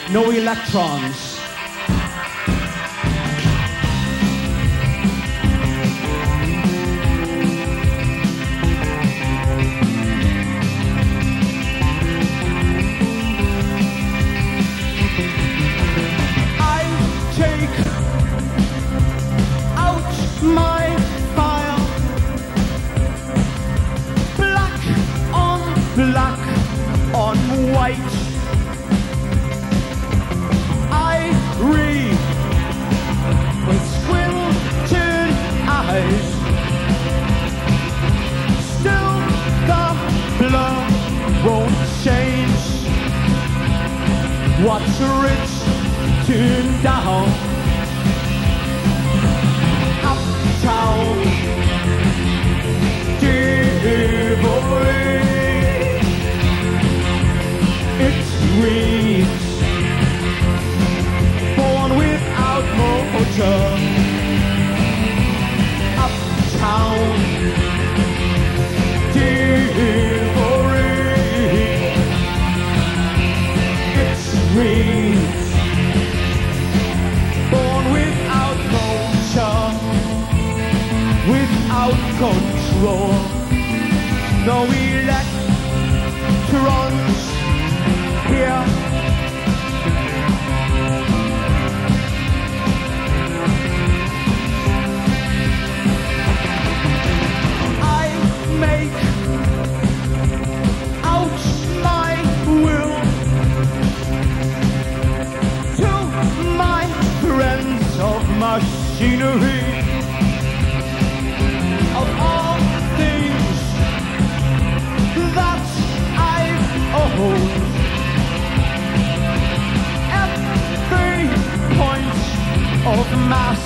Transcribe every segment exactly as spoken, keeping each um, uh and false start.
no electrons. My file, black on black on white. I read with squinted eyes. Still the blur won't change. What's written down? Town, devoid. It reads, born without motor. Uptown, devoid. It reads, born without motor. Without control, no electrons here. I make out my will to my friends of machinery. Of all things that I've owned, every point of mass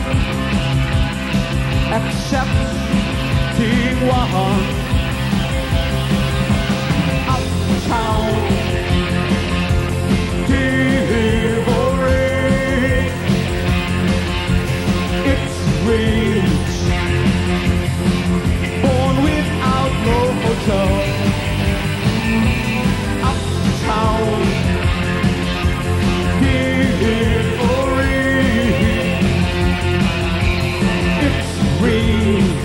except the one uptown devoid. It's real. Born without motor, uptown, devoid. It's real.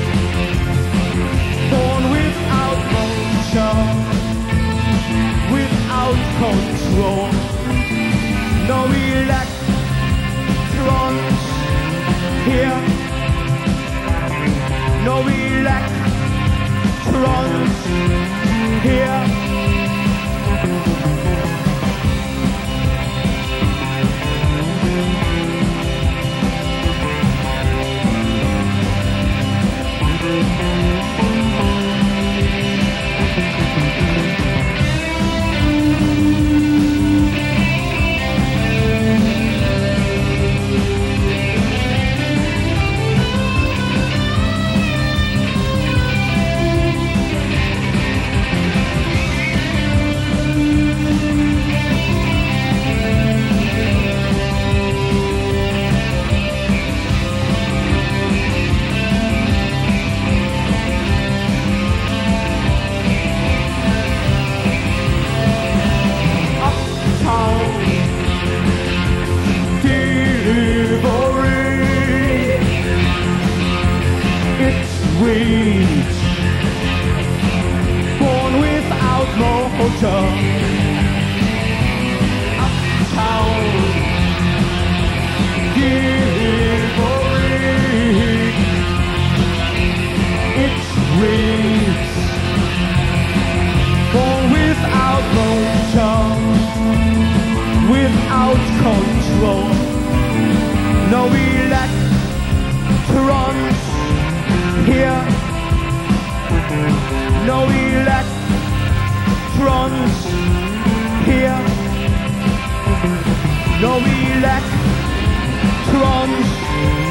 Born without motor, without control, no electrons here. No electrons here. Born without motor, uptown, devoid. It's reeds. Born without motor, without control, no electrons here. No electrons here. No electrons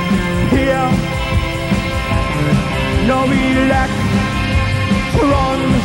here. No electrons